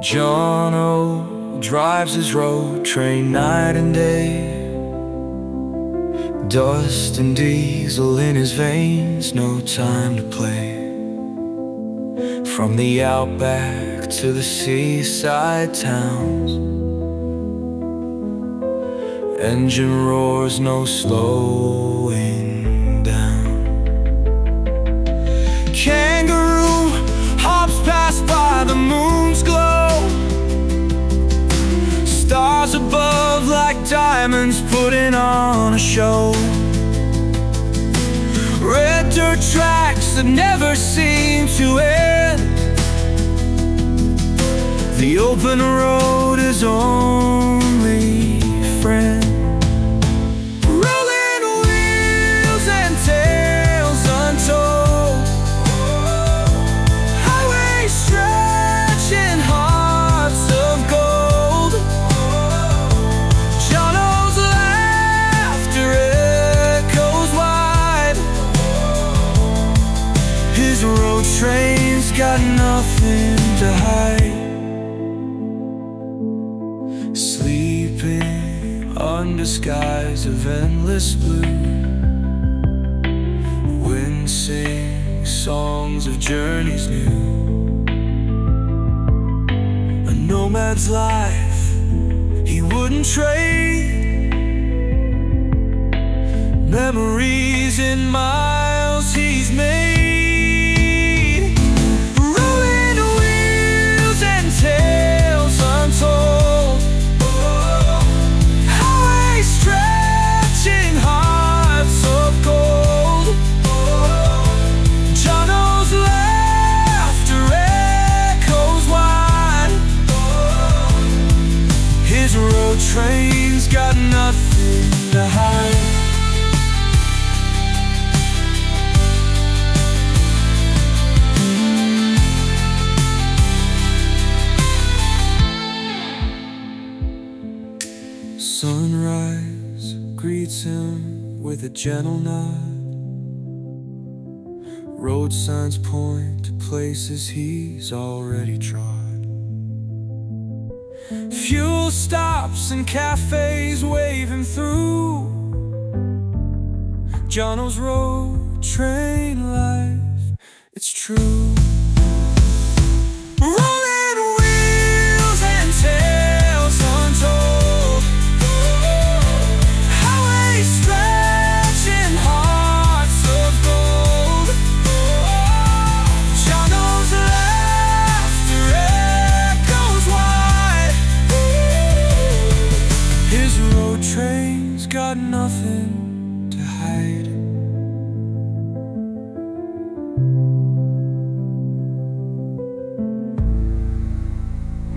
John O. drives his road train night and day. Dust and diesel in his veins, no time to play. From the outback to the seaside towns, engine roars, no slowing down. Kangaroo hops past by the moon's glow, stars above like diamonds putting on a show. Red dirt tracks that never seem to end, the open road is only friend. Rolling wheels and tales untold, highway stretching hearts of gold. John O's laughter echoes wide, his road train's got nothing to hide. Sleeping under skies of endless blue, wind sings songs of journeys new. A nomad's life he wouldn't trade, memories in miles he's made. Rolling wheels and tales untold, highway stretching hearts of gold. John O's laughter echoes wide, his road train's got nothing to hide. Sunrise greets him with a gentle nod, road signs point to places he's already trod. Fuel stops and cafes wave him through. John O's road train life, it's true. Rolling wheels and tales untold, highway stretching hearts of gold. John O's laughter echoes wide, his road train's got nothing to hide.